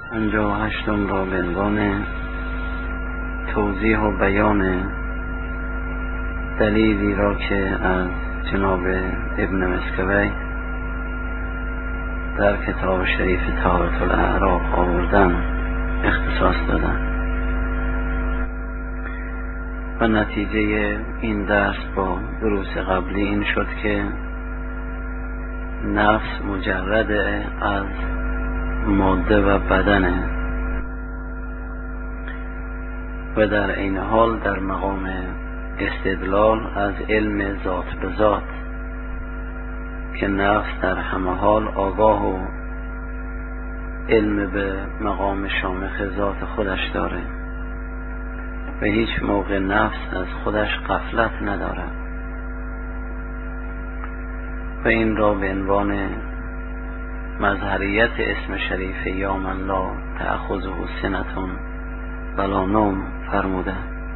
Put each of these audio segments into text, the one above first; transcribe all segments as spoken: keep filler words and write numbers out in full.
پنجاه و هشتم را به عنوان توضیح و بیان دلیلی را که از جناب ابن مسکوی در کتاب شریف طهارت الاعراق آوردن اختصاص دادن و نتیجه این درس با دروس قبلی این شد که نفس مجرد از ماده و بدنه و در این حال در مقام استدلال از علم ذات به ذات که نفس در همه حال آگاه و علم به مقام شامخ ذات خودش داره و هیچ موقع نفس از خودش غفلت نداره و این را به عنوان مظهریت اسم شریف یا من لا تأخذه سنة ولا نوم فرموده.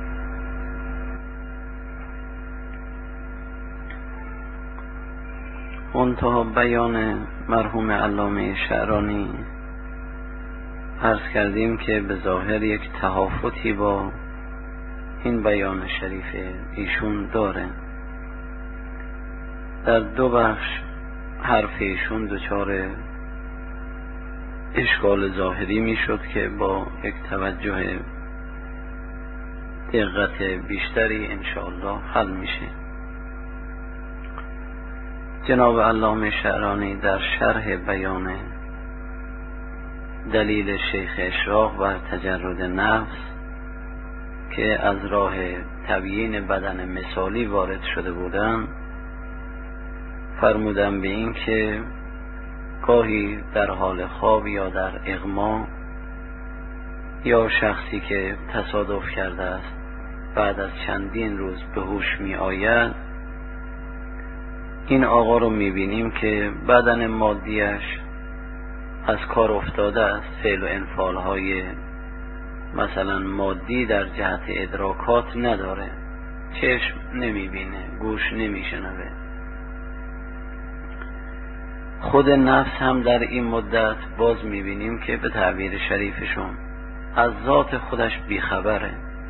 منتها بیان مرحوم علامه شعرانی عرض کردیم که به ظاهر یک تهافتی با این بیان شریف ایشون داره. در دو بخش حرف ایشون دچار اشکال ظاهری می شد که با یک توجه دقت بیشتری انشاءالله حل میشه. جناب علامه شعرانی در شرح بیان دلیل شیخ اشراق بر تجرد نفس که از راه تبیین بدن مثالی وارد شده بودن فرمودن به این که گاهی در حال خواب یا در اغما یا شخصی که تصادف کرده است بعد از چندین روز به هوش می آید، این آقا رو می بینیم که بدن مادیش از کار افتاده است، فعل و انفعال های مثلا مادی در جهت ادراکات نداره، چشم نمی بینه، گوش نمی شنوه. خود نفس هم در این مدت باز می بینیم که به تعبیر شریفشون از ذات خودش بیخبره.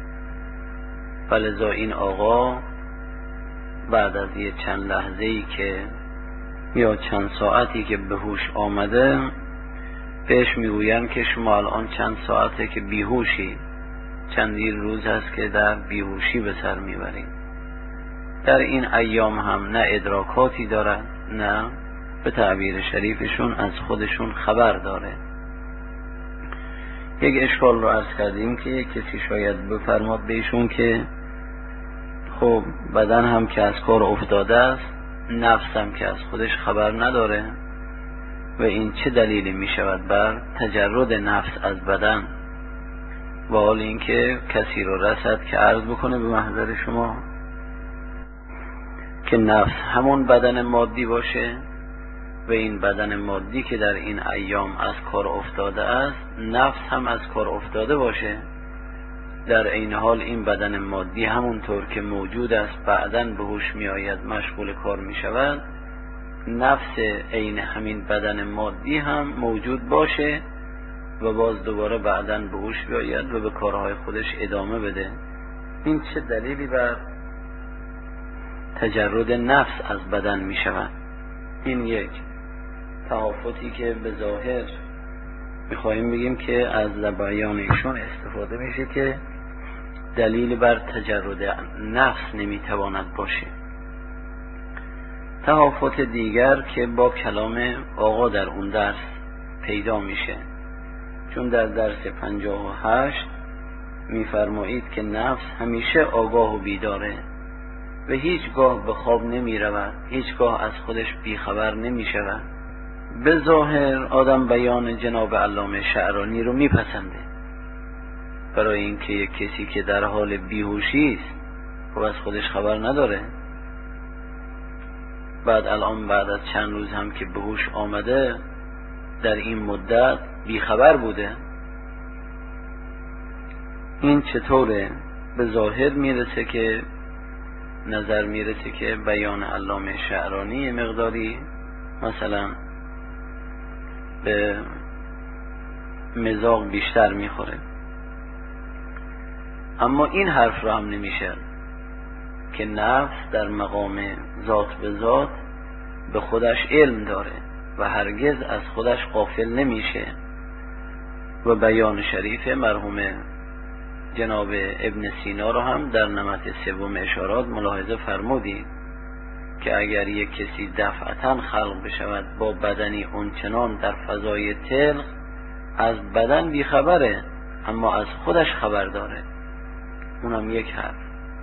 ولذا این آقا بعد از یه چند لحظه‌ای که یا چند ساعتی که به هوش آمده بهش میگوین که شما الان چند ساعته که بیهوشی، چندین روز هست که در بیهوشی به سر میبرید. در این ایام هم نه ادراکاتی دارد نه به تعبیر شریفشون از خودشون خبر داره. یک اشکال رو عرض کردیم که یک کسی شاید بفرماد بهشون که خب بدن هم که از کار افتاده است، نفس هم که از خودش خبر نداره و این چه دلیلی می شود بر تجرد نفس از بدن، و حال اینکه کسی رو رسد که عرض بکنه به محضر شما که نفس همون بدن مادی باشه و این بدن مادی که در این ایام از کار افتاده است نفس هم از کار افتاده باشه، در این حال این بدن مادی همونطور که موجود است بعداً به هوش می آید مشغول کار می شود، نفس عین همین بدن مادی هم موجود باشه و باز دوباره بعداً به هوش بیاید و به کارهای خودش ادامه بده. این چه دلیلی بر تجرد نفس از بدن می شود؟ این یک تهافتی که به ظاهر میخواهیم بگیم که از بیان ایشون استفاده میشه که دلیل بر تجرد نفس نمیتواند باشه. تهافت دیگر که با کلام آقا در اون درس پیدا میشه، چون در درس پنجاه و هشت میفرمایید که نفس همیشه آگاه و بیداره و هیچگاه به خواب نمی رود، هیچگاه از خودش بیخبر نمی شود. به ظاهر آدم بیان جناب علامه شعرانی رو میپسنده، برای اینکه یک کسی که در حال بیهوشی است و از خودش خبر نداره، بعد الان بعد از چند روز هم که به هوش آمده در این مدت بیخبر بوده، این چطوره؟ به ظاهر میرسه که نظر میرسه که بیان علامه شعرانی مقداری مثلا به مزاق بیشتر میخوره. اما این حرف را هم نمیشه که نفس در مقام ذات به ذات به خودش علم داره و هرگز از خودش غافل نمیشه. و بیان شریف مرحوم جناب ابن سینا رو هم در نمط سوم اشارات ملاحظه فرمودید که اگر یک کسی دفعتاً خلق بشود با بدنی اونچنان در فضای تلخ، از بدن بیخبره اما از خودش خبر داره. اونم یک حرف.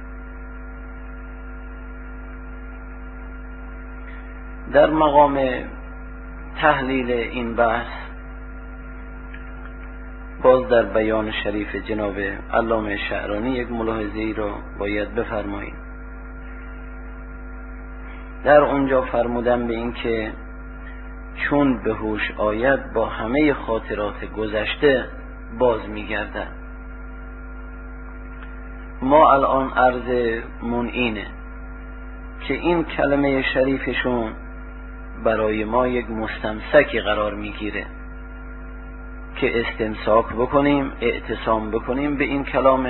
در مقام تحلیل این بحث باز در بیان شریف جناب علامه شعرانی یک ملاحظه ای را باید بفرماییم. در اونجا فرمودن به این که چون به هوش آید با همه خاطرات گذشته باز میگردد. ما الان عرض من اینه که این کلمه شریفشون برای ما یک مستمسکی قرار میگیره که استمساک بکنیم، اعتصام بکنیم به این کلام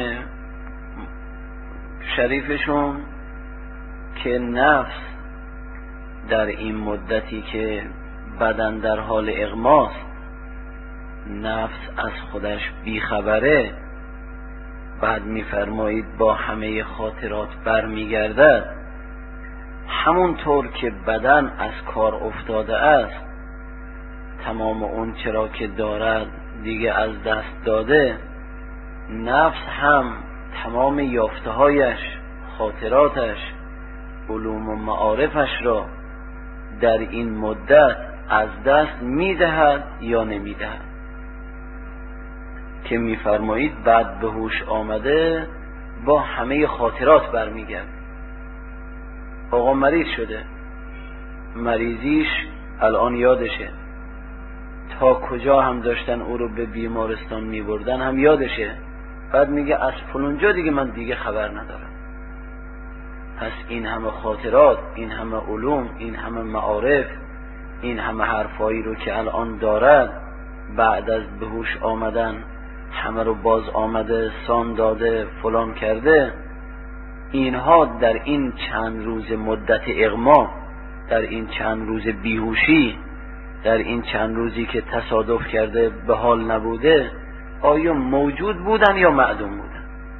شریفشون که نفس در این مدتی که بدن در حال اغماست، نفس از خودش بیخبره، بعد میفرمایید با همه خاطرات برمیگردد. همونطور که بدن از کار افتاده است، تمام اون چرا که دارد دیگه از دست داده، نفس هم تمام یافته هایش، خاطراتش، علوم و معارفش را در این مدت از دست میدهد یا نمیدهد که میفرمایید بعد به هوش آمده با همه خاطرات برمیگرد. آقا مریض شده، مریضیش الان یادشه، تا کجا هم داشتن او رو به بیمارستان میبردن هم یادشه، بعد میگه از فلونجا دیگه من دیگه خبر ندارم. پس این همه خاطرات، این همه علوم، این همه معارف، این همه حرفایی رو که الان دارد، بعد از به هوش آمدن همه رو باز آمده، سان داده، فلان کرده، اینها در این چند روز مدت اغما، در این چند روز بیهوشی، در این چند روزی که تصادف کرده به حال نبوده، آیا موجود بودن یا معدوم بودن؟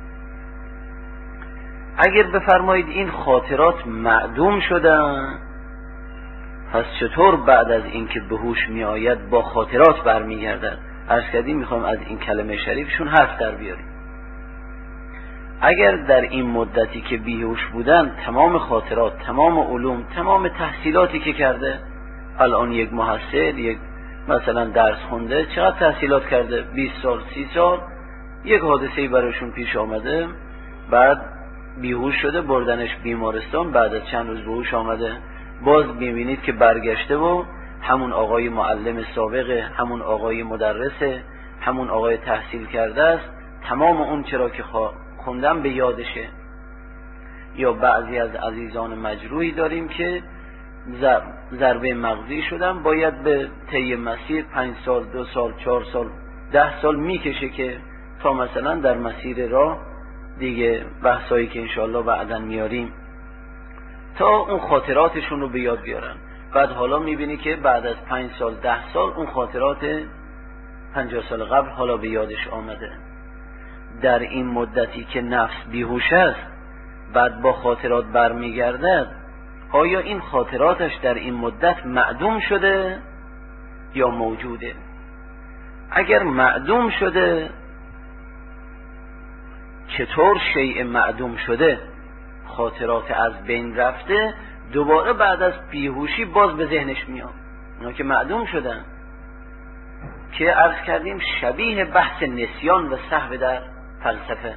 اگر بفرمایید این خاطرات معدوم شدن، پس چطور بعد از اینکه به هوش می آید با خاطرات برمیگردد؟ عرض کردیم میخوام از این کلمه شریفشون حرف در بیاریم. اگر در این مدتی که بیهوش بودن تمام خاطرات، تمام علوم، تمام تحصیلاتی که کرده، الان یک محصل، یک مثلا درس خونده، چقدر تحصیلات کرده؟ بیست سال، سی سال، یک حادثه‌ای براشون پیش آمده، بعد بیهوش شده، بردنش بیمارستان، بعد از چند روز به هوش آمده، باز میبینید که برگشته و همون آقای معلم سابقه، همون آقای مدرسه، همون آقای تحصیل کرده است، تمام اون چرا که خوندن به یادشه. یا بعضی از عزیزان مجروحی داریم که ضربه مغزی شدن، باید به طی مسیر پنج سال، دو سال، چهار سال، ده سال میکشه که تا مثلا در مسیر راه دیگه بحثایی که انشاءالله بعداً میاریم تا اون خاطراتشون رو به یاد بیارن. بعد حالا میبینی که بعد از پنج سال، ده سال اون خاطرات پنجاه سال قبل حالا به یادش آمده. در این مدتی که نفس بیهوش است، بعد با خاطرات برمیگردد، آیا این خاطراتش در این مدت معدوم شده یا موجوده؟ اگر معدوم شده، چطور شیء معدوم شده، خاطرات از بین رفته، دوباره بعد از بیهوشی باز به ذهنش میاد؟ اونا که معدوم شدن، که عرض کردیم شبیه بحث نسیان و سهو در فلسفه.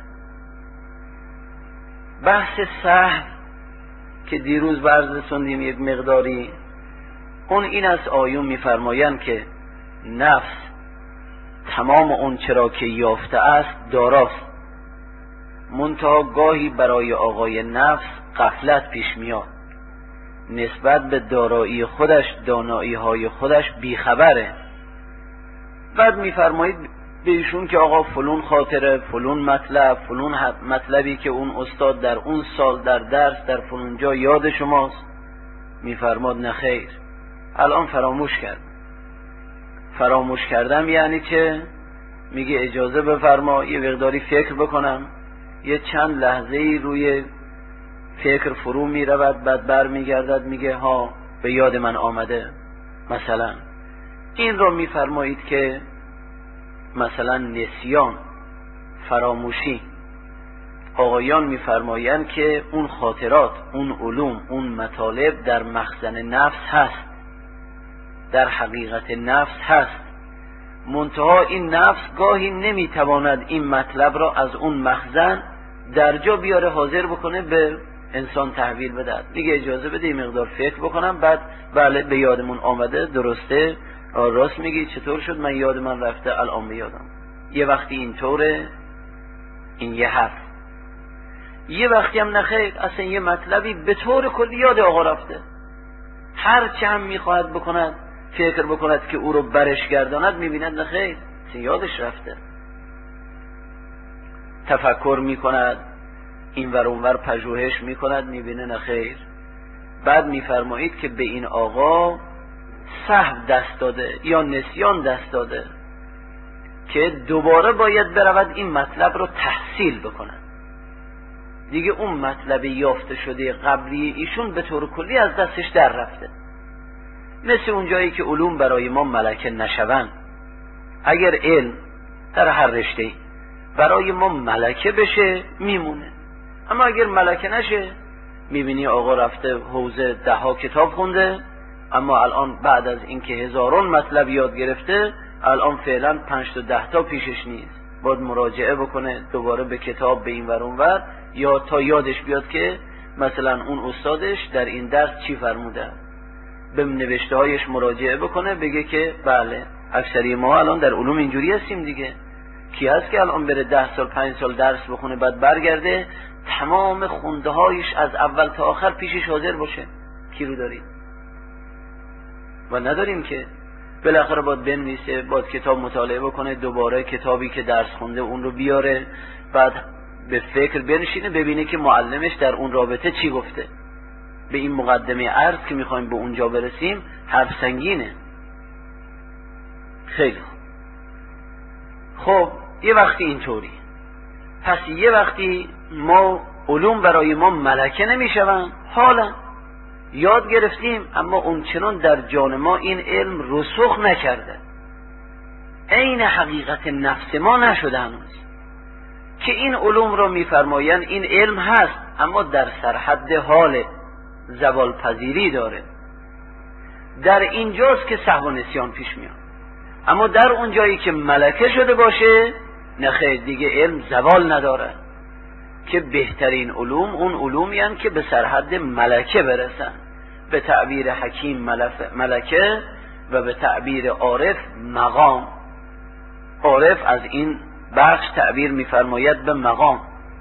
بحث سهو که دیروز برز سندیم یک مقداری، اون این از آیون میفرمایند که نفس تمام اون چرا که یافته است داراست، منتها گاهی برای آقای نفس غفلت پیش میاد، نسبت به دارایی خودش، دانایی های خودش بیخبره. بعد میفرمایید به ایشون که آقا فلون خاطره، فلون مطلب، فلون مطلبی که اون استاد در اون سال در درس در فلون جا یاد شماست. میفرماد نه خیر، الان فراموش کرد. فراموش کردم یعنی چه؟ میگه اجازه بفرما یه مقداری فکر بکنم. یه چند لحظه ای روی فکر فرو میرود، بعد بر میگردد میگه ها به یاد من آمده. مثلا این رو میفرمایید که مثلا نسیان، فراموشی، آقایان میفرمایند که اون خاطرات، اون علوم، اون مطالب در مخزن نفس هست، در حقیقت نفس هست. منتها این نفس گاهی نمیتواند این مطلب را از اون مخزن در جا بیاره حاضر بکنه به انسان تحویل بده. میگه اجازه بده این مقدار فکر بکنم، بعد بله به یادمون آمده، درسته، راست میگی، چطور شد من یاد من رفته الان به یادم. یه وقتی اینطوره، این یه حرف. یه وقتی هم نخیر، اصلا یه مطلبی به طور کلی یاد آقا رفته، هر چه هم میخواهد بکند فکر بکند که او رو برش گرداند، میبیند نخیر یادش رفته. تفکر میکند، این ور اون ور پژوهش میکند، میبینه نخیر. بعد میفرمایید که به این آقا سهو دست داده یا نسیان دست داده که دوباره باید برود این مطلب رو تحصیل بکند. دیگه اون مطلب یافته شده قبلی ایشون به طور کلی از دستش در رفته. مثل اون جایی که علوم برای ما ملکه نشوند. اگر علم در هر رشته برای ما ملکه بشه میمونه، اما اگر ملکه نشه میبینی آقا رفته حوزه ده ها کتاب خونده، اما الان بعد از اینکه هزاران مطلب یاد گرفته الان فعلا پنج تا ده تا پیشش نیست، باید مراجعه بکنه دوباره به کتاب به این ور اون ور، یا تا یادش بیاد که مثلا اون استادش در این درس چی فرموده، به نوشته هایش مراجعه بکنه، بگه که بله اکثری ما الان در علوم اینجوری هستیم دیگه. کی هست که الان بره ده سال پنج سال درس بخونه بعد برگرده تمام خونده هایش از اول تا آخر پیشش حاضر باشه؟ کی رو داریم؟ و نداریم که. بالاخره باید بنویسه، باید کتاب مطالعه بکنه، دوباره کتابی که درس خونده اون رو بیاره، بعد به فکر بنشینه ببینه که معلمش در اون رابطه چی گفته. به این مقدمه عرض که میخوایم به اونجا برسیم حرف سنگینه. خیلی خوب. خب یه وقتی اینطوری، پس یه وقتی ما علوم برای ما ملکه نمیشوند، حالا یاد گرفتیم اما اون چنان در جان ما این علم رسوخ نکرده، عین حقیقت نفس ما نشده هنوز، که این علوم را میفرمایند این علم هست اما در سرحد حال زوال پذیری داره. در اینجاست که سهو و نسیان پیش میاد، اما در اون جایی که ملکه شده باشه نخیر، دیگه علم زوال نداره. که بهترین علوم اون علومی هستند که به سرحد ملکه برسن، به تعبیر حکیم ملکه و به تعبیر عارف مقام. عارف از این بخش تعبیر میفرماید به مقام.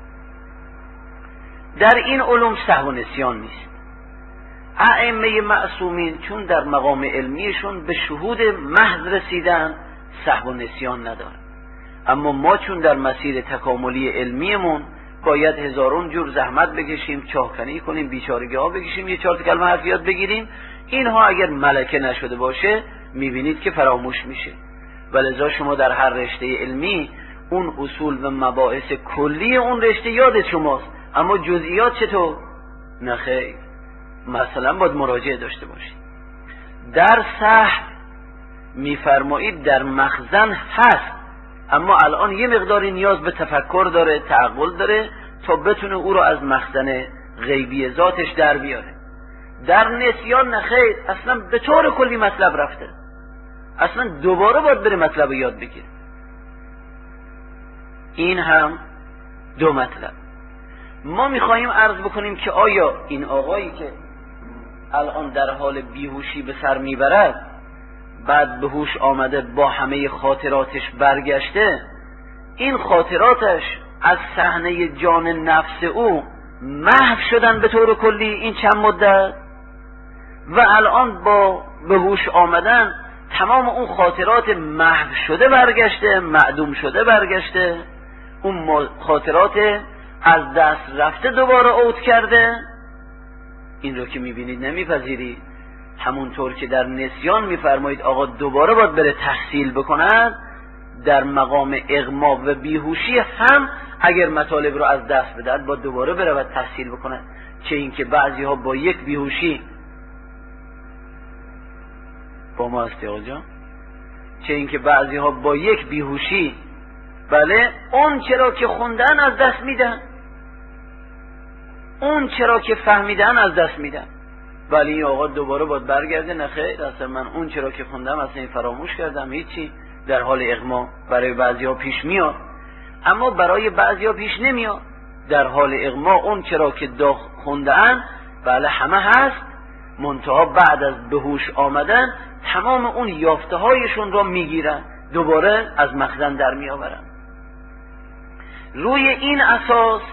در این علوم سهو و نسیان نیست. ائمه معصومین چون در مقام علمیشون به شهود محض رسیدن سهو و نسیان ندارن، اما ما چون در مسیر تکاملی علمیمون باید هزارون جور زحمت بکشیم، چاهکنی کنیم، بیچارگی ها بکشیم، یه چهار کلمه حرف یاد بگیریم، اینها اگر ملکه نشده باشه میبینید که فراموش میشه. ولذا شما در هر رشته علمی اون اصول و مباحث کلی اون رشته یاد شماست، اما جزئیات چطور؟ نخیر. مثلا باید مراجعه داشته باشید. در صحب میفرمایید در مخزن هست، اما الان یه مقداری نیاز به تفکر داره، تعقل داره تا بتونه او رو از مخزن غیبی ذاتش در بیاره. در نسیان نخیر، اصلا به طور کلی مطلب رفته، اصلا دوباره باید بره مطلب یاد بگیره. این هم دو مطلب. ما میخواییم عرض بکنیم که آیا این آقایی که الان در حال بیهوشی به سر میبرد، بعد به هوش آمده با همه خاطراتش برگشته، این خاطراتش از صحنه جان نفس او محو شدن به طور کلی این چند مدت، و الان با به هوش آمدن تمام اون خاطرات محو شده برگشته، معدوم شده برگشته، اون خاطرات از دست رفته دوباره عود کرده. این رو که میبینید نمیپذیرید. همونطور که در نسیان میفرمایید آقا دوباره باید بره تحصیل بکند، در مقام اغما و بیهوشی هم اگر مطالب رو از دست بدهد باید دوباره بره و تحصیل بکند. چه اینکه بعضی ها با یک بیهوشی با ما هستی آقا جان، چه اینکه بعضی ها با یک بیهوشی بله اون چرا که خوندن از دست میدن، اون چرا که فهمیدن از دست میدن. ولی آقا دوباره باید برگرده، نه خیر اصلا من اون چرا که خوندم اصلا این فراموش کردم، هیچی. در حال اغما برای بعضی ها پیش میاد، اما برای بعضی ها پیش نمیاد. در حال اغما اون چرا که دا خوندن بله همه هست، منتها بعد از به هوش آمدن تمام اون یافته هایشون را میگیرن، دوباره از مخزن در میآورن. روی این اساس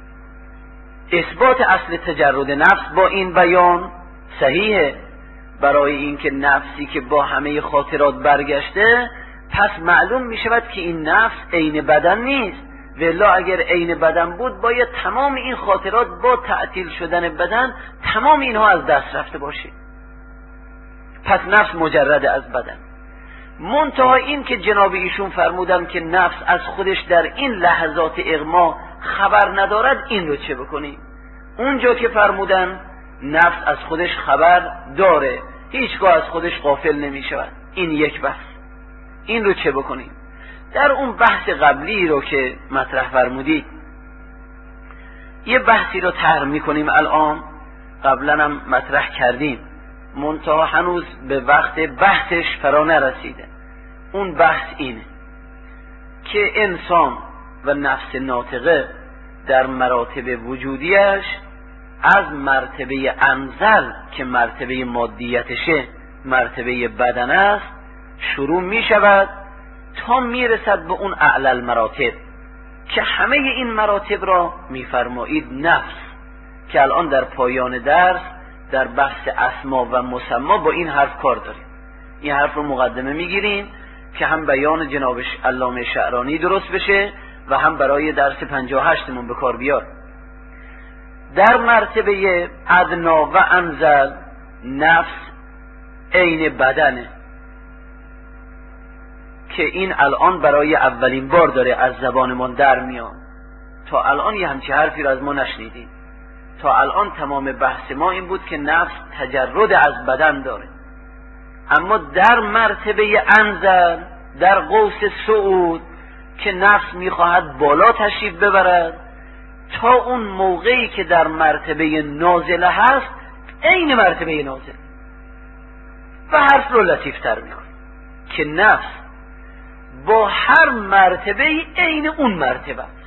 اثبات اصل تجرد نفس با این بیان صحیحه، برای اینکه نفسی که با همه خاطرات برگشته، پس معلوم می شود که این نفس عین بدن نیست. والا اگر عین بدن بود باید تمام این خاطرات با تعطیل شدن بدن تمام اینها از دست رفته باشه. پس نفس مجرد از بدن. منتها این که جناب ایشون فرمودن که نفس از خودش در این لحظات اغما خبر ندارد، این رو چه بکنیم؟ اونجا که فرمودن نفس از خودش خبر داره، هیچگاه از خودش غافل نمی شود، این یک بحث. این رو چه بکنیم؟ در اون بحث قبلی رو که مطرح فرمودید یه بحثی رو طرح میکنیم الان، قبلا هم مطرح کردیم منتها هنوز به وقت بحثش فرا نرسیده. اون بحث اینه که انسان و نفس ناطقه در مراتب وجودیش از مرتبه انزل که مرتبه مادیتشه، مرتبه بدن است، شروع می شود تا می رسد به اون اعلی المراتب که همه این مراتب را می فرمایید نفس، که الان در پایان درس در بحث اسما و مسما با این حرف کار داریم. این حرف رو مقدمه می گیریم که هم بیان جناب علامه شعرانی درست بشه و هم برای درس پنجاه و هشتمون به کار بیاد. در مرتبه ادنا و انزل نفس عین بدنه که این الان برای اولین بار داره از زبانمون در میاد. تا الان یه همچی حرفی رو از ما نشنیدیم. تا الان تمام بحث ما این بود که نفس تجرد از بدن داره، اما در مرتبه انزل در قوس صعود که نفس میخواهد بالا تشریف ببرد، تا اون موقعی که در مرتبه نازله هست عین مرتبه نازله. و حرف رو لطیف تر میکن که نفس با هر مرتبه عین اون مرتبه است.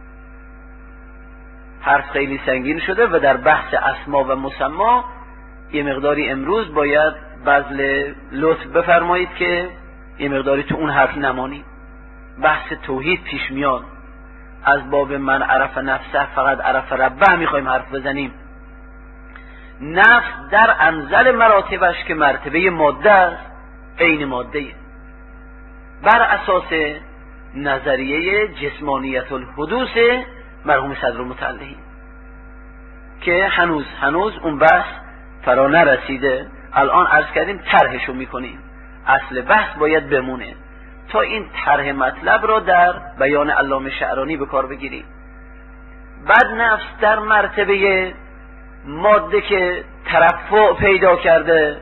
حرف خیلی سنگین شده و در بحث اسما و مسما یه مقداری امروز باید بذل لطف بفرمایید که یه مقداری تو اون حرف نمانید. بحث توحید پیش میاد، از باب من عرف نفسه فقط عرف ربه میخوایم حرف بزنیم. نفس در انزل مراتبش که مرتبه ماده است عین ماده، بر اساس نظریه جسمانیت الحدوث مرحوم صدرالمتعلقی که هنوز هنوز اون بحث فرا نرسیده. الان عرض کردیم طرحشو میکنیم، اصل بحث باید بمونه تا این طرح مطلب را در بیان علامه شعرانی به کار بگیریم. بعد نفس در مرتبه ماده که ترفع پیدا کرده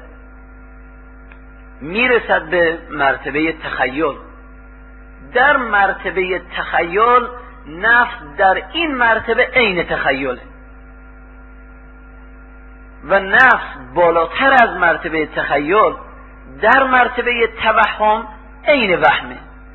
میرسد به مرتبه تخیل. در مرتبه تخیل نفس در این مرتبه عین تخیله و نفس بالاتر از مرتبه تخیل در مرتبه توهم عین وهمه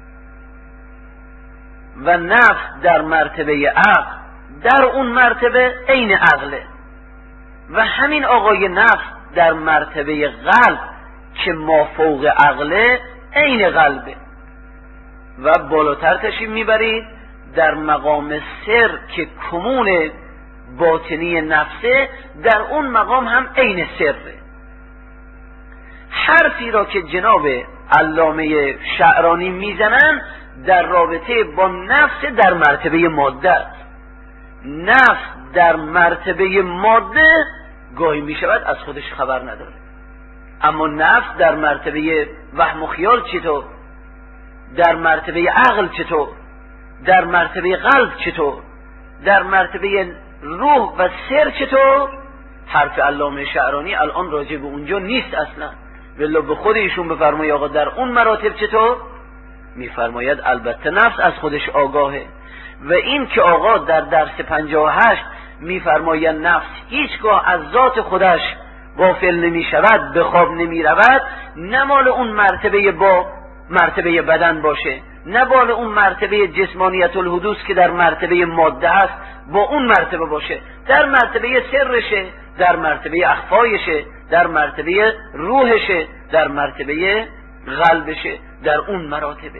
و نفس در مرتبه عقل در اون مرتبه عین عقله و همین آقای نفس در مرتبه قلب که مافوق عقله عین قلبه و بالاتر تشریف میبرید در مقام سر که کمون باطنی نفسه، در اون مقام هم عین سره. حرفی را که جناب علامه شعرانی میزنن در رابطه با نفس در مرتبه ماده است. نفس در مرتبه ماده گاهی میشود از خودش خبر نداره، اما نفس در مرتبه وهم و خیال چطور؟ در مرتبه عقل چطور؟ در مرتبه قلب چطور؟ در مرتبه روح و سر چطور؟ حرف علامه شعرانی الان راجع به اونجا نیست اصلا. ولی به خود ایشون بفرمایید آقا در اون مراتب چطور؟ میفرماید البته نفس از خودش آگاهه. و این که آقا در درس پنجاه و هشت میفرماید نفس هیچگاه از ذات خودش غافل نمی شود، به خواب نمی رود، نه مال اون مرتبه با مرتبه بدن باشه، نه مال اون مرتبه جسمانیت الحدوث که در مرتبه ماده است با اون مرتبه باشه، در مرتبه سرشه، در مرتبه اخفایشه، در مرتبه روحشه، در مرتبه قلبشه، در اون مراتبه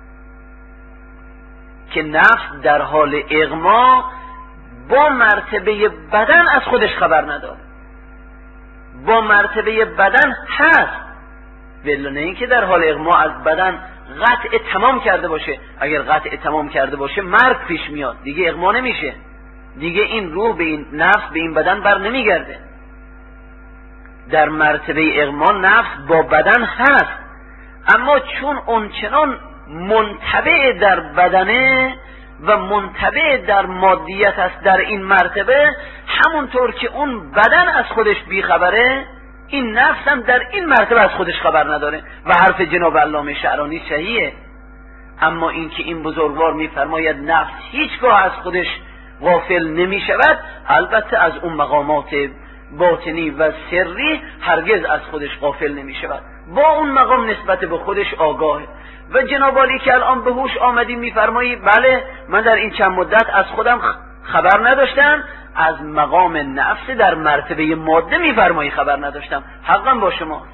که نفس در حال اغما با مرتبه بدن از خودش خبر نداره، با مرتبه بدن هست، ولی نه اینکه در حال اغما از بدن قطع تمام کرده باشه. اگر قطع تمام کرده باشه مرگ پیش میاد، دیگه اغما نمیشه، دیگه این روح به این نفس به این بدن بر نمیگرده. در مرتبه اغما نفس با بدن هست، اما چون اونچنان منتبع در بدنه و منتبع در مادیت است در این مرتبه، همونطور که اون بدن از خودش بیخبره، این نفس هم در این مرتبه از خودش خبر نداره. و حرف جناب علامه شعرانی صحیحه. اما این که این بزرگوار میفرماید نفس هیچگاه از خودش غافل نمی شود، البته از اون مقامات باطنی و سری هرگز از خودش غافل نمی شود، با اون مقام نسبت به خودش آگاهه. و جناب عالی که الان به هوش آمدی میفرمایی بله من در این چند مدت از خودم خبر نداشتم، از مقام نفس در مرتبه ماده میفرمایی خبر نداشتم. حقا با شماست،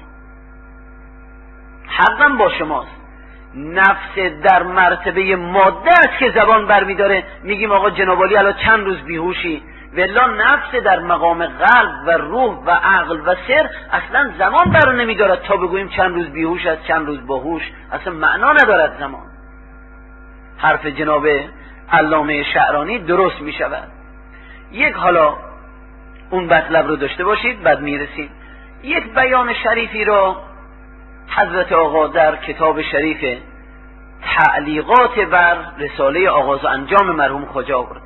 حقا با شماست. نفس در مرتبه ماده است که زبان برمیداره، میگیم آقا جناب عالی الان چند روز بیهوشی، ولا نفس در مقام قلب و روح و عقل و سر اصلا زمان بر نمیدارد تا بگوییم چند روز بیهوش است چند روز باهوش، اصلا معنا ندارد زمان. حرف جناب علامه شعرانی درست می شود. یک حالا اون مطلب رو داشته باشید بعد میرسیم. یک بیان شریفی رو حضرت آقا در کتاب شریف تعلیقات بر رساله آغاز و انجام مرحوم خواجه آورد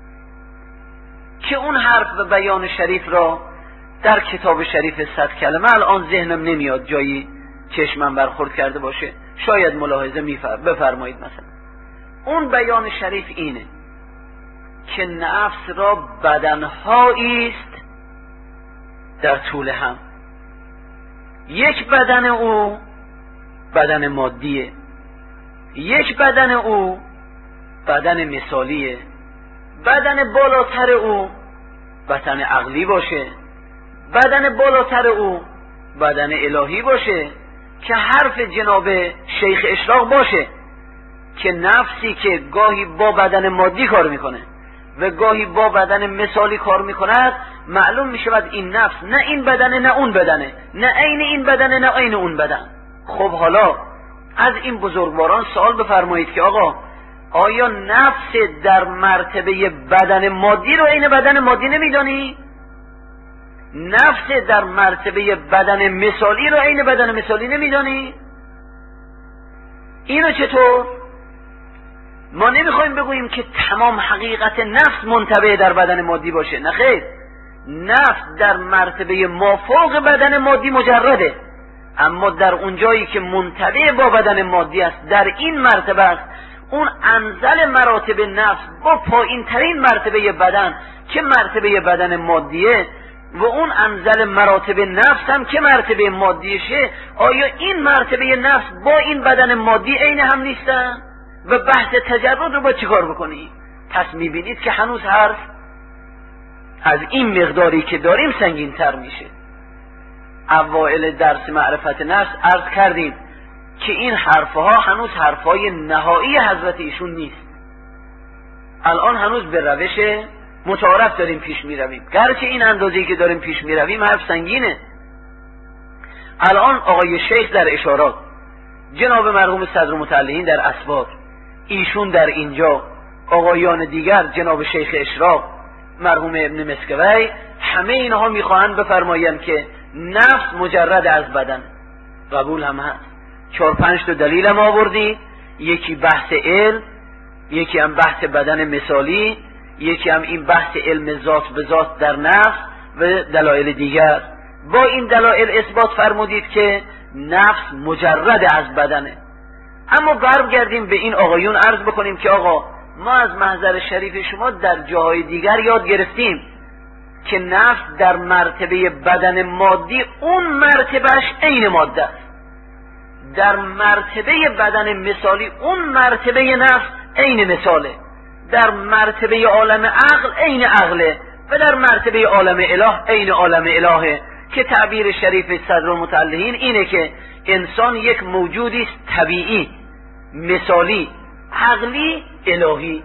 که اون حرف و بیان شریف را در کتاب شریف صد کلمه الان ذهنم نمیاد جایی چشمم برخورد کرده باشه، شاید ملاحظه میفر بفرمایید. مثلا اون بیان شریف اینه که نفس را بدنهایی است در طول هم. یک بدن او بدن مادیه، یک بدن او بدن مثالیه، بدن بالاتر او بدن عقلی باشه، بدن بالاتر او بدن الهی باشه که حرف جناب شیخ اشراق باشه که نفسی که گاهی با بدن مادی کار میکنه و گاهی با بدن مثالی کار میکند، معلوم میشود این نفس نه این بدنه نه اون بدنه، نه عین این بدنه نه عین اون بدن. خب حالا از این بزرگواران سوال بفرمایید که آقا آیا نفس در مرتبه بدن مادی رو عین بدن مادی نمیدانی؟ نفس در مرتبه بدن مثالی رو عین بدن مثالی نمیدانی؟ اینو چطور؟ ما نمیخوایم بگوییم که تمام حقیقت نفس منتبع در بدن مادی باشه، نه خیر، نفس در مرتبه مافوق بدن مادی مجرده، اما در اون جایی که منتبع با بدن مادی است در این مرتبه است، اون انزل مراتب نفس با پایین ترین مرتبه بدن که مرتبه بدن مادیه و اون انزل مراتب نفس هم که مرتبه مادیشه، آیا این مرتبه نفس با این بدن مادی عین هم نیستن؟ و بحث تجرد رو با چیکار بکنی؟ پس میبینید که هنوز حرف از این مقداری که داریم سنگین تر میشه. اوائل درس معرفت نفس عرض کردیم که این حرفها هنوز حرفهای نهایی حضرت ایشون نیست، الان هنوز به روش متعارف داریم پیش میرویم، گرچه این اندازه‌ای که داریم پیش میرویم حرف سنگینه. الان آقای شیخ در اشارات، جناب مرحوم صدرالمتعلقین در اسباب، ایشون در اینجا، آقایان دیگر، جناب شیخ اشراق، مرحوم ابن مسکوی، همه اینها میخواهند بفرمایند که نفس مجرد از بدن. قبول هم هست. چهار پنج تا دلیل هم آوردی، یکی بحث علم، یکی هم بحث بدن مثالی، یکی هم این بحث علم ذات به ذات در نفس و دلایل دیگر. با این دلایل اثبات فرمودید که نفس مجرد از بدنه. اما برگردیم به این آقایون عرض بکنیم که آقا ما از محضر شریف شما در جاهای دیگر یاد گرفتیم که نفس در مرتبه بدن مادی اون مرتبهش عین ماده است، در مرتبه بدن مثالی اون مرتبه نفس عین مثاله، در مرتبه عالم عقل عین عقله و در مرتبه عالم اله عین عالم الهه، که تعبیر شریف صدرالمتعلقین اینه که انسان یک موجودی است طبیعی، مثالی، عقلی، الهی.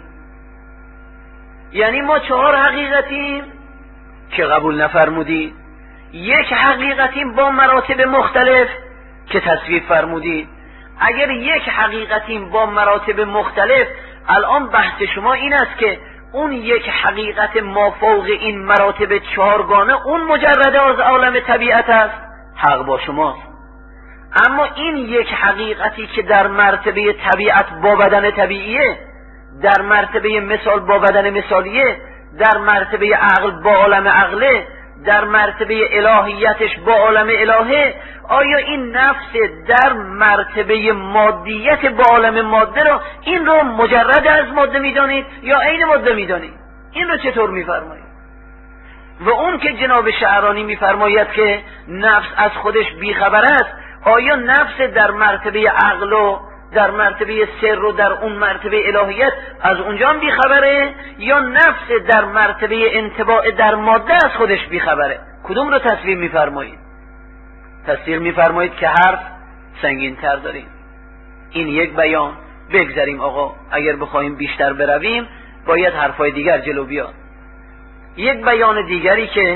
یعنی ما چهار حقیقتیم که قبول نفرمودید، یک حقیقتیم با مراتب مختلف که تصویب فرمودید. اگر یک حقیقتیم با مراتب مختلف، الان بحث شما این است که اون یک حقیقت مافوق این مراتب چهارگانه اون مجرد از عالم طبیعت است، حق با شماست. اما این یک حقیقتی که در مرتبه طبیعت با بدن طبیعیه، در مرتبه مثال با بدن مثالیه، در مرتبه عقل با عالم عقله، در مرتبه الهیتش با عالم الهه، آیا این نفس در مرتبه مادیت با عالم ماده رو، این رو مجرد از ماده میدانید یا عین ماده میدانید؟ این رو چطور میفرمایید؟ و اون که جناب شعرانی میفرماید که نفس از خودش بیخبر است، آیا نفس در مرتبه عقل و در مرتبه سر و در اون مرتبه الهیت از اونجا هم بیخبره، یا نفس در مرتبه انطباع در ماده از خودش بیخبره؟ کدوم رو تصویر میفرمایید؟ تصویر میفرمایید که حرف سنگین تر داریم. این یک بیان. بگذاریم آقا، اگر بخوایم بیشتر برویم باید حرفای دیگر جلو بیاد. یک بیان دیگری که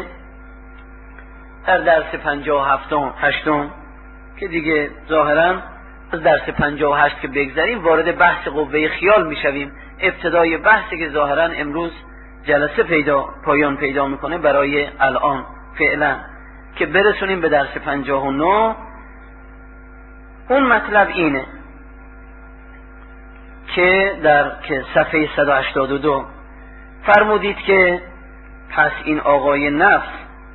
در درس پنجاه و هفتم هشتم که دیگه ظاهراً از درس پنجاه و هشت که بگذاریم وارد بحث قوه خیال میشویم، ابتدای بحثی که ظاهراً امروز جلسه پیدا پایان پیدا میکنه برای الان فعلا، که برسونیم به درس پنجاه و نه. اون مطلب اینه که در که صفحه صد و هشتاد و دو فرمودید که پس این آقای نفس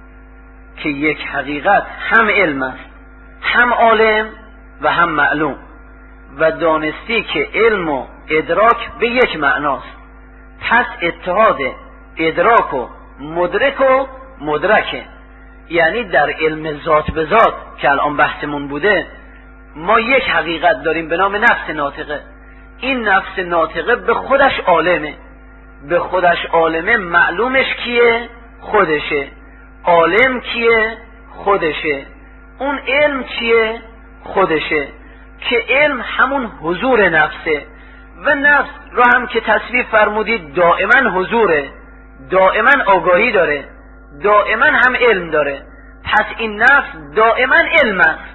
که یک حقیقت هم علم است، هم عالم و هم معلوم، و دانستی که علم و ادراک به یک معناست، پس اتحاد ادراک و مدرک و مدرکه. یعنی در علم ذات به ذات که الان بحثمون بوده، ما یک حقیقت داریم به نام نفس ناطقه. این نفس ناطقه به خودش عالمه، به خودش عالمه. معلومش کیه؟ خودشه. عالم کیه؟ خودشه. اون علم چیه؟ خودشه، که علم همون حضور نفسه، و نفس را هم که تصویر فرمودید دائما حضوره، دائما آگاهی داره، دائما هم علم داره. پس این نفس دائما علم است.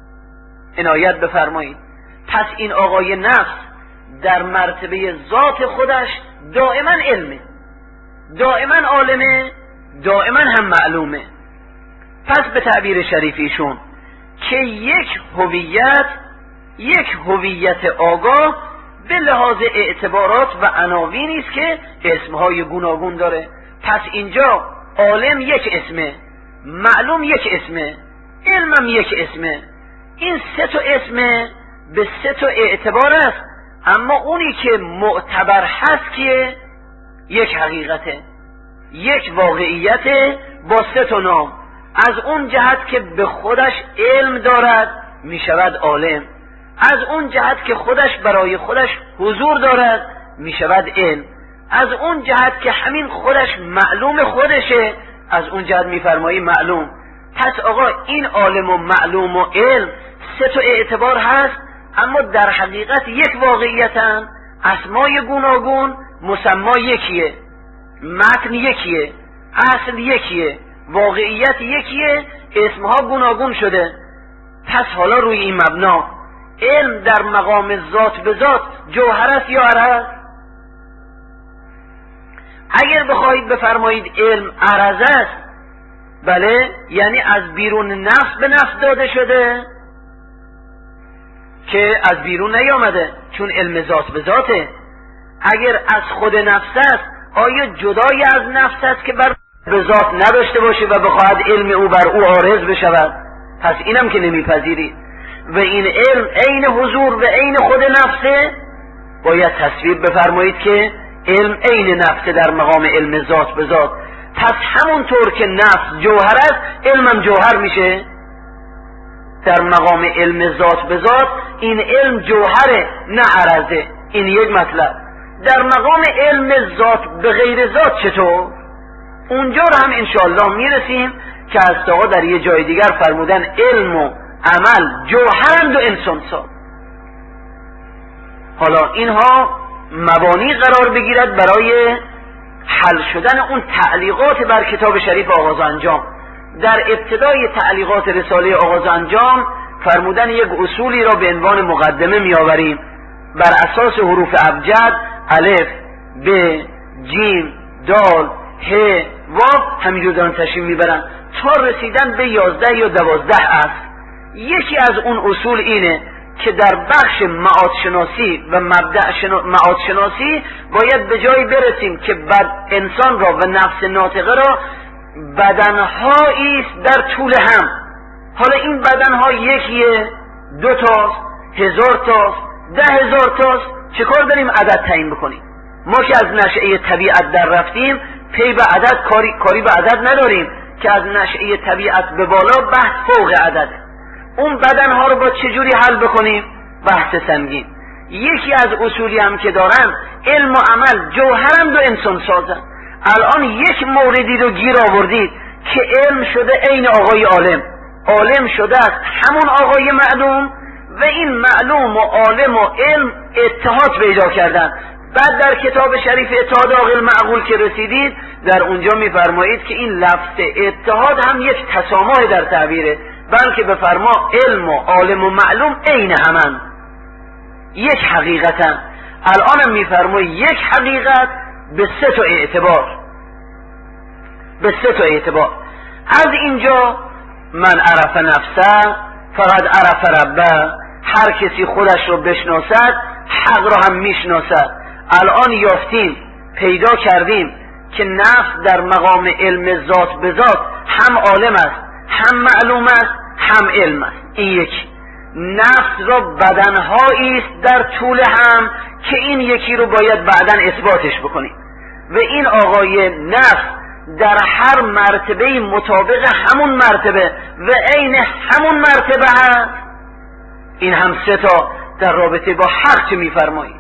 عنایت بفرمایید. پس این آقای نفس در مرتبه ذات خودش دائما علمه، دائما عالمه، دائما هم معلومه. پس به تعبیر شریفیشون که یک هویت، یک هویت آگاه به لحاظ اعتبارات و عناوینی است که اسمهای گوناگون داره. پس اینجا عالم یک اسمه، معلوم یک اسمه، علمم یک اسمه. این سه تا اسمه به سه تا اعتبار است، اما اونی که معتبر هست که یک حقیقته، یک واقعیته با سه تا نام. از اون جهت که به خودش علم دارد می شود عالم، از اون جهت که خودش برای خودش حضور دارد می شود علم، از اون جهت که همین خودش معلوم خودشه از اون جهت می فرمایی معلوم. پس آقا این عالم و معلوم و علم سه تا اعتبار هست، اما در حقیقت یک واقعیتن. اسمای گوناگون، مسما یکیه، متن یکیه، اصل یکیه، واقعیت یکیه، اسمها گوناگون شده. پس حالا روی این مبنا علم در مقام ذات به ذات جوهر است یا عرض؟ اگر بخواهید بفرمایید علم عرض است، بله، یعنی از بیرون نفس به نفس داده شده که از بیرون نیامده، چون علم ذات به ذاته. اگر از خود نفس است، آیا جدای از نفس است که بر به ذات نداشته باشه و بخواهد علم او بر او عارض بشود؟ پس اینم که نمیپذیرید. و این علم عین حضور و عین خود نفسه، باید تصویب بفرمایید که علم عین نفسه در مقام علم ذات به ذات. پس همونطور که نفس جوهر است، علمم جوهر میشه. در مقام علم ذات به ذات این علم جوهره نه عرضه. این یک مطلب. در مقام علم ذات به غیر ذات چطور؟ اونجا رو هم انشاءالله میرسیم که از آقا در یه جای دیگر فرمودن علم و عمل جوهرند و انسان ساز. حالا اینها مبانی قرار بگیرد برای حل شدن اون تعلیقات بر کتاب شریف آغاز انجام. در ابتدای تعلیقات رساله آغاز انجام فرمودن یک اصولی را به عنوان مقدمه میآوریم بر اساس حروف ابجد الف، ب، جیم، دال، ه، واو، همینجور دارن تشریح میبرن تا رسیدن به یازده یا دوازده است. یکی از اون اصول اینه که در بخش معاد شناسی و مبدأ شنا... معاد شناسی باید به جایی برسیم که بد انسان را و نفس ناطقه را بدنهایی است در طول هم. حالا این بدنها یکیه، دو تاست، هزار تاست، ده هزار تاست، چه کار داریم عدد تعیین بکنیم؟ ما که از نشأه طبیعت در رفتیم پی به عدد کاری, کاری به عدد نداریم که از نشأه طبیعت به بالا بحث فوق عدده. اون بدنها رو با چجوری حل بکنیم؟ بحث سنگین. یکی از اصولی هم که دارن علم و عمل جوهرند و انسان سازن. الان یک موردی رو گیر آوردید که علم شده عین آقای عالم، عالم شده است همون آقای معلوم و این معلوم و عالم و علم اتحاد پیدا کردن. بعد در کتاب شریف اتحاد عاقل معقول که رسیدید در اونجا میفرمایید که این لفظ اتحاد هم یک تسامح در تعبیره، بلکه بفرما علم و عالم و معلوم عین همن، یک حقیقتن. الانم میفرمایید یک حقیقت به سه تا اعتبار، به سه تا اعتبار. از اینجا من عرف نفسه فقط عرف ربه، هر کسی خودش رو بشناسد حق رو هم میشناسد. الان یافتیم، پیدا کردیم که نفس در مقام علم ذات به ذات هم عالم است، هم معلوم است، هم علم است. این یک. نفس را بدنهایی است در طول هم که این یکی رو باید بعداً اثباتش بکنیم و این آقای نفس در هر مرتبه مطابق همون مرتبه و عین همون مرتبه هست. این هم سه تا در رابطه با حق چه میفرمایید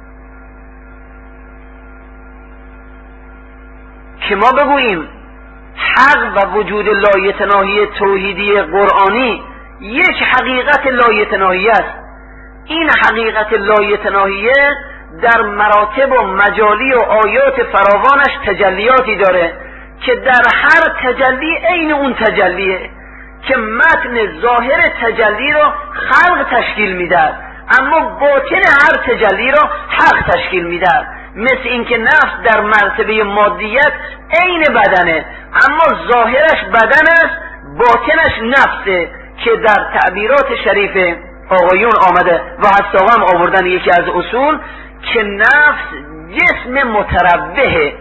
که ما بگوییم حق و وجود لایتناهی توحیدی قرآنی یک حقیقت لایتناهی است. این حقیقت لایتناهیه در مراتب و مجالی و آیات فراوانش تجلیاتی داره که در هر تجلی عین اون تجلیه که متن ظاهر تجلی را خلق تشکیل میده اما باطن هر تجلی را حق تشکیل میده. مثل اینکه نفس در مرتبه مادیت عین بدنه اما ظاهرش بدن است، باطنش نفسه که در تعبیرات شریف آقایون آمده و حتی هم آوردن یکی از اصول که نفس جسم متربه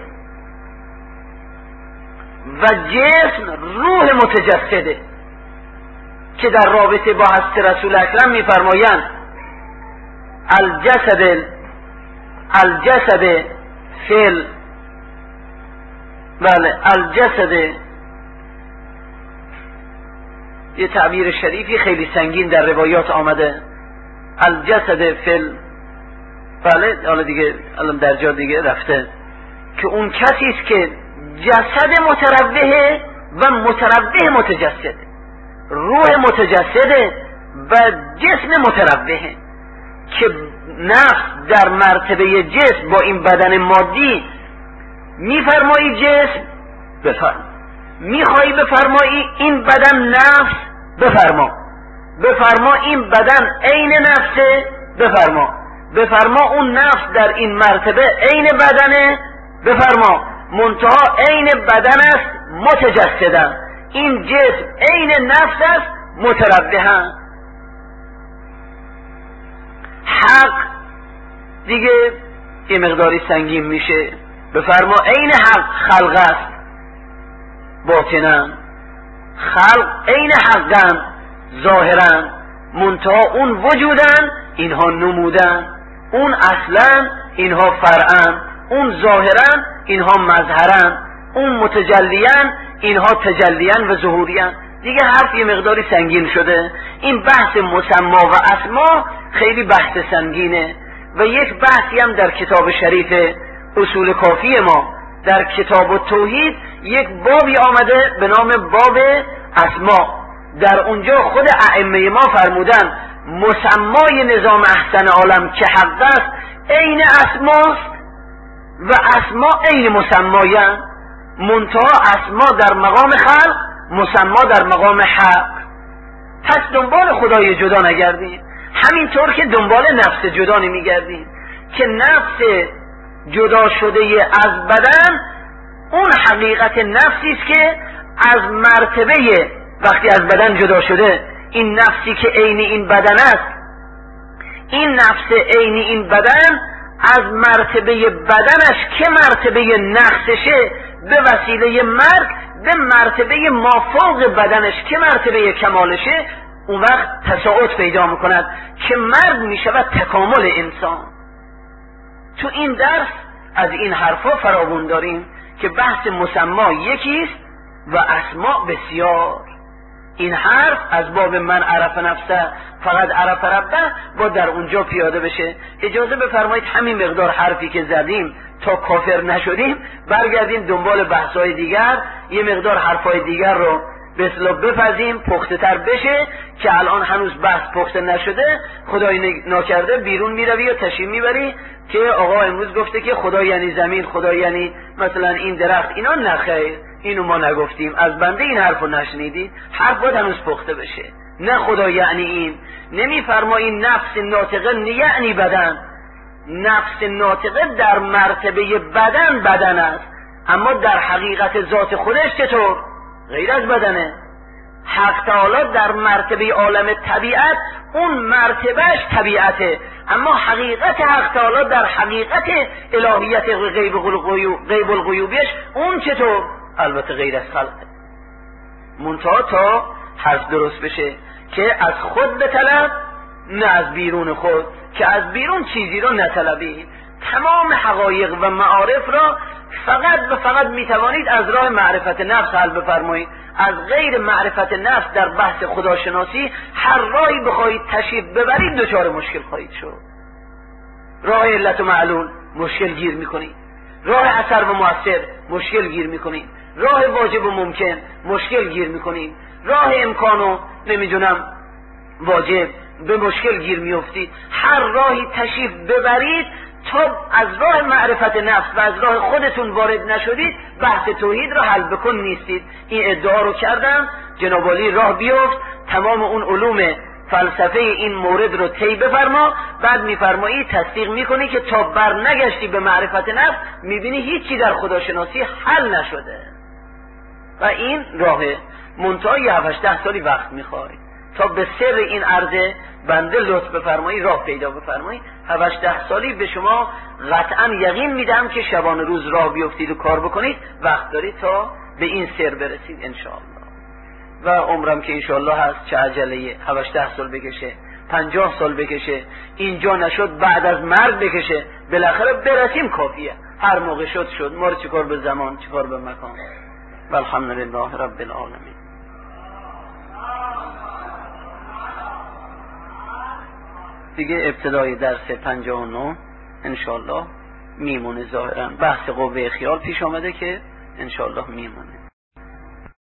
و جسم روح متجسده که در رابطه با حضرت رسول اکرم میفرمایند الجسد الجسد فل بله الجسد، یه تعبیر شریفی خیلی سنگین در روایات آمده، الجسد فل بله، حالا دیگه الان در جا دیگه رفته که اون کسی است که جسد متربه و متربه متجسده، روح متجسده و جسم متربه که نفس در مرتبه جسم با این بدن مادی میفرمایی جسم بفرما، میخوایی بفرمایی این بدن نفس بفرما، بفرما این بدن عین نفسه، بفرما بفرما اون نفس در این مرتبه عین بدنه، بفرما منتها عین بدن است متجسدن، این جسم عین نفس است متربحن. حق دیگه یه مقداری سنگین میشه، بفرما عین حق خلق است باطنن، خلق عین حقن ظاهرن، منتها اون وجودن اینها نمودن، اون اصلا اینها فرعن، اون ظاهرن اینها مظهرن، اون متجلیان اینها تجلیان و ظهوریان. دیگه حرف یه مقداری سنگین شده. این بحث مسما و اسما خیلی بحث سنگینه و یک بحثی هم در کتاب شریف اصول کافی ما در کتاب التوحید یک بابی آمده به نام باب اسما. در اونجا خود ائمه ما فرمودن مسمای نظام احسن عالم که حق است عین اسماست و اسما عین مسمایان، منتها اسما در مقام خلق، مسما در مقام حق. پس دنبال خدای جدا نگردیم، همینطور که دنبال نفس جدا نمیگردیم که نفس جدا شده از بدن اون حقیقت نفسی است که از مرتبه وقتی از بدن جدا شده، این نفسی که عین این بدن است، این نفس عین این بدن از مرتبه بدنش که مرتبه نقصشه به وسیله مرگ به مرتبه مافوق بدنش که مرتبه کمالشه، اون وقت تساعد پیدا میکند که مرگ میشود تکامل انسان. تو این درس از این حرفا فراوان داریم که بحث مسما یکیست و اسما بسیار. این حرف از باب من عرف نفسه فقط عرف ربه با در اونجا پیاده بشه. اجازه بفرمایید همین مقدار حرفی که زدیم تا کافر نشدیم برگردیم دنبال بحث‌های دیگر، یه مقدار حرفای دیگر رو به اصطلاح بپزیم پخته تر بشه که الان هنوز بحث پخته نشده. خدای ناکرده بیرون میروی و تشریف میبری که آقا امروز گفته که خدا یعنی زمین، خدا یعنی مثلا این درخت، اینا نخیر، اینو ما نگفتیم، از بنده این حرفو نشنیدید. حرف باید هنوز پخته بشه. نه خدا یعنی این، نمیفرمایی نفس ناطقه یعنی بدن. نفس ناطقه در مرتبه بدن بدن است، اما در حقیقت ذات خودش چطور؟ غیر از بدنه. حق تعالی در مرتبه عالم طبیعت اون مرتبهش طبیعته، اما حقیقت حق تعالی در حقیقت الهیت غیب الغیوب غیب الغیوبیش اون چطور؟ البته غیر از خلقه. منتها تا حرف درست بشه که از خود بطلب نه از بیرون خود، که از بیرون چیزی رو نطلبی. تمام حقایق و معارف را فقط و فقط میتوانید از راه معرفت نفس حل بفرمایید. از غیر معرفت نفس در بحث خداشناسی هر راهی بخواهید تشریف ببرید دچار مشکل خواهید شد. راه علت و معلول مشکل گیر میکنید، راه اثر و مؤثر مشکل گیر میکنید، راه واجب و ممکن مشکل گیر میکنید، راه امکان و نمیدونم واجب به مشکل گیر میافتید. هر راهی تشریف ببرید تا از راه معرفت نفس و از راه خودتون وارد نشدید بحث توحید را حل بکن نیستید. این ادعا رو کردم، جناب عالی راه بیفت، تمام اون علوم فلسفه این مورد رو طی بفرما، بعد میفرمایی تصدیق میکنی که تا بر نگشتی به معرفت نفس میبینی هیچی در خداشناسی حل نشده و این راه منتها یه هفت ده سالی وقت میخواد تا به سر این عرض بنده لطف بفرمایی راه پیدا بفرمایی. هفت ده سالی به شما قطعا یقین میدم که شبانه روز راه بیفتید و کار بکنید، وقت دارید تا به این سر برسید انشاءالله. و عمرم که انشاءالله هست، چه عجله هفت ده سال بکشه، پنجاه سال بکشه، اینجا نشد بعد از مرگ بکشه، بالاخره برسیم کافیه. هر موقع شد شد، ما رو چیکار به زمان چیکار به مکان. والحمدلله رب العالمین. دیگه ابتدای درس پنجاه و نه انشاءالله میمونه. ظاهرا بحث قوه خیال پیش آمده که انشاءالله میمونه.